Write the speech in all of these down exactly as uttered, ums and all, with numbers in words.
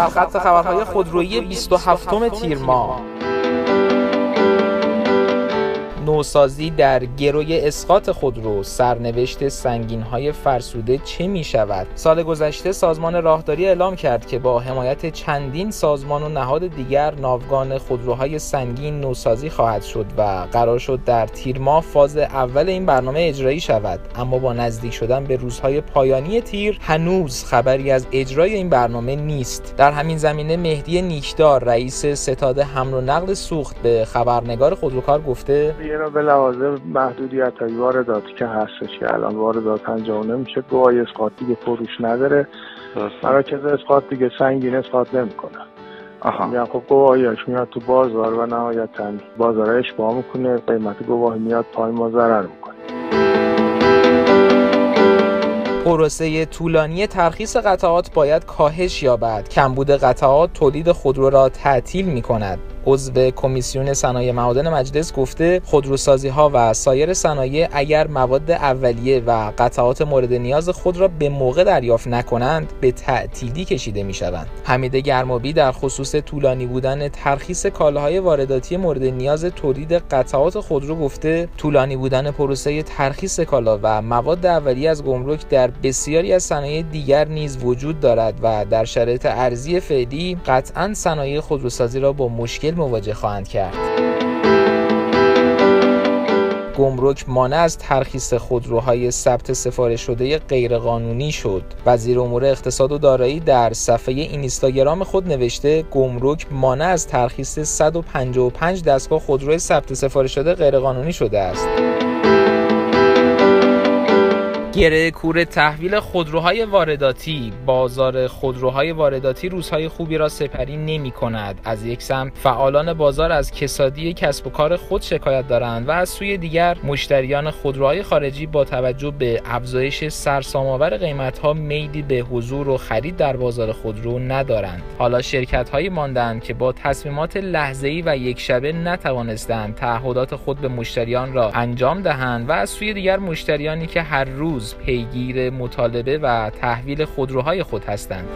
سرخط خبرهای خودرویی بیست و هفتم تیر ماه. نوسازی در گروی اسقاط خودرو، سرنوشت سنگین‌های فرسوده چه می‌شود؟ سال گذشته سازمان راهداری اعلام کرد که با حمایت چندین سازمان و نهاد دیگر ناوگان خودروهای سنگین نوسازی خواهد شد و قرار شد در تیر ماه فاز اول این برنامه اجرایی شود، اما با نزدیک شدن به روزهای پایانی تیر هنوز خبری از اجرای این برنامه نیست. در همین زمینه مهدی نیکدار رئیس ستاد حمل و نقل سوخت به خبرنگار خودروکار گفته را به لوازم محدودیت‌های وارداتی که هستش که الان واردات انجام نمیشه، گواهی اسقاط دیگه فروش نداره، مراکز اسقاط دیگه سنگین اسقاط نمیکنه. آها یعنی خب گواهیاش میاد تو بازار و نهایتاً بازار اشباع میکنه، قیمت گواهی میاد پایین، ما ضرر میکنه. پروسه طولانی ترخیص قطعات باید کاهش یابد. کمبود قطعات تولید خودرو را تعطیل می‌کند. عضو کمیسیون صنایع معادن مجلس گفته خودروسازی‌ها و سایر صنایع اگر مواد اولیه و قطعات مورد نیاز خود را به موقع دریافت نکنند به تعطیلی کشیده می‌شوند. حمید گرمابی در خصوص طولانی بودن ترخیص کالاهای وارداتی مورد نیاز تولید قطعات خودرو گفته طولانی بودن پروسه ترخیص کالا و مواد اولیه از گمرک در بسیاری از صنایع دیگر نیز وجود دارد و در شرایط ارزی فعلی قطعاً صنایع خودروسازی را با مشکل مواجه خواهند کرد. گمرک مانع از ترخیص خودروهای ثبت سفارش شده غیرقانونی شد. وزیر امور اقتصاد و دارایی در صفحه اینستاگرام خود نوشته گمرک مانع از ترخیص صد و پنجاه و پنج دستگاه خودروی ثبت سفارش شده غیرقانونی شده است. گره کور تحویل خودروهای وارداتی. بازار خودروهای وارداتی روزهای خوبی را سپری نمی کند. از یک سمت فعالان بازار از کسادی کسب و کار خود شکایت دارند و از سوی دیگر مشتریان خودروهای خارجی با توجه به افزایش سرسام‌آور قیمت‌ها میلی به حضور و خرید در بازار خودرو ندارند. حالا شرکت‌هایی ماندند که با تصمیمات لحظه‌ای و یک شبه نتوانستند تعهدات خود به مشتریان را انجام دهند و از سوی دیگر مشتریانی که هر روز پیگیر مطالبه و تحویل خودروهای خود هستند.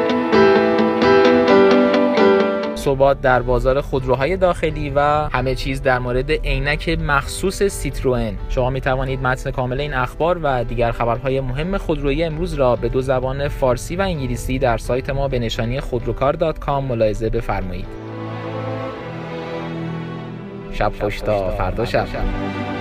ثبات در بازار خودروهای داخلی و همه چیز در مورد عینک مخصوص سیتروئن. شما می توانید متن کامل این اخبار و دیگر خبرهای مهم خودرویی امروز را به دو زبان فارسی و انگلیسی در سایت ما به نشانی خودروکار دات کام ملاحظه بفرمایید. شب خوش تا فردا شب.